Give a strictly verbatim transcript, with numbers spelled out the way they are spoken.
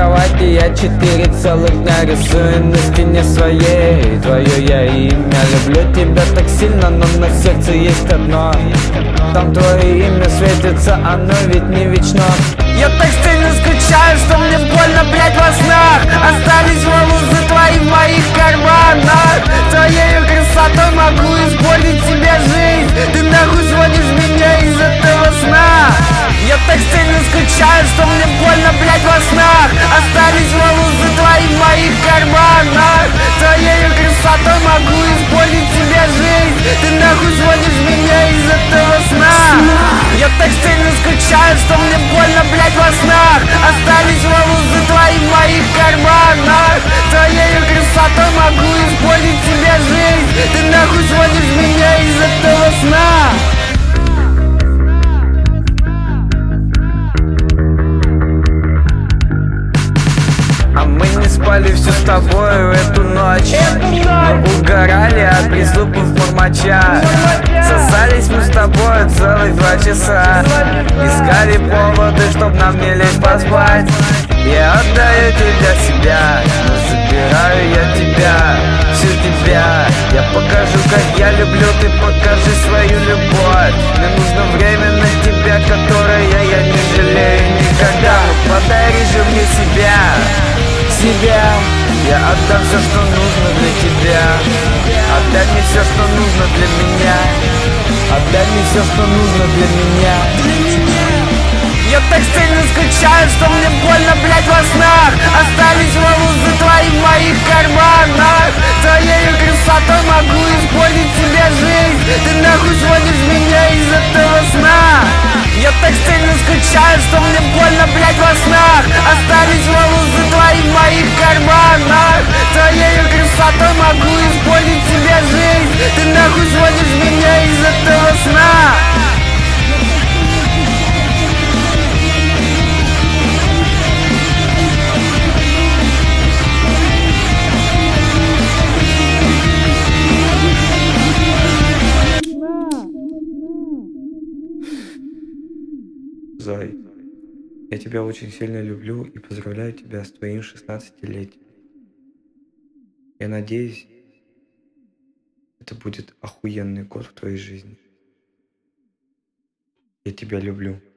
кровати я четыре целых дня рисую на стене своей твое я имя. Люблю тебя так сильно, но на сердце есть одно. Там твое имя светится, оно ведь не вечно. Я так сильно скучаю, что мне больно, блять, во снах. Остались волосы твои в моих карманах. Твоей красотой могу испортить себе жизнь. Ты нахуй сводишь меня из этого сна. Я так сильно скучаю, что мне больно, блять, во снах. Остались волосы твои в моих карманах. Твоей красотой могу испортить себе жизнь. Ты нахуй сводишь меня из этого сна. Я так сильно скучаю, что мне больно, блять, во снах. Остались волосы твои в моих карманах. Твоей красотой могу испортить себе жизнь. Ты нахуй сводишь меня из этого сна. А мы не спали всю с тобою эту ночь. Мы угорали от приступов мурмача. Сосались мы с тобой целых два часа. Искали поводы, чтоб нам не лечь поспать. Я отдаю тебя себя, но забираю я тебя, всю тебя. Я покажу, как я люблю, ты покажи свою любовь. Мне нужно время на тебя, которое я не жалею никогда. Но подари же мне себя, себя. Я отдам все, что нужно для тебя. Отдай мне все, что нужно для меня. Отдай мне все, что нужно для меня. Для меня. Я так сильно скучаю, что мне больно, блять, во снах. Остались волосы твои в моих карманах. Твоей красотой могу испортить себе жизнь. Ты нахуй сводишь меня из этого сна. Я так сильно скучаю, что мне больно, блять, во снах. Остались волосы твои в моих карманах. Твоей красотой могу испортить себе жизнь. Ты нахуй сводишь меня из этого сна. Зай, я тебя очень сильно люблю и поздравляю тебя с твоим шестнадцатилетием. Я надеюсь, это будет охуенный год в твоей жизни. Я тебя люблю.